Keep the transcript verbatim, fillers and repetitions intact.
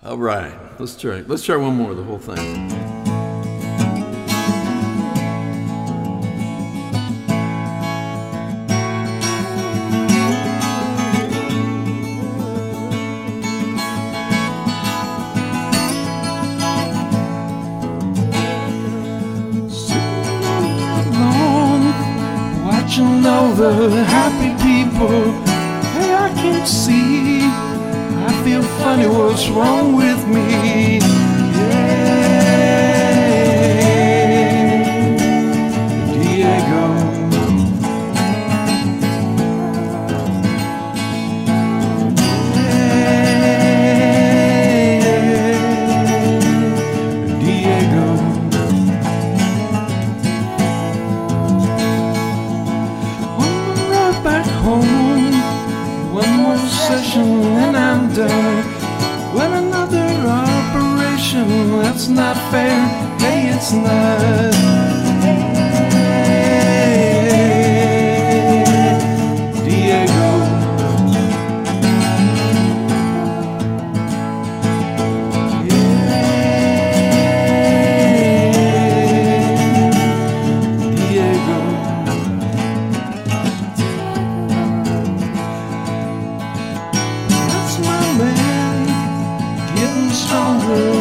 All right, let's try. Let's try one more. The whole thing. Watching all the happy people, hey, I can't see. I feel funny, what's wrong with me? Yeah, Diego. Yeah, Diego. Back home, one more session and I'm done. Well, another operation, that's not fair. Hey, it's not. Hey, Diego. Yeah, Diego. Getting stronger.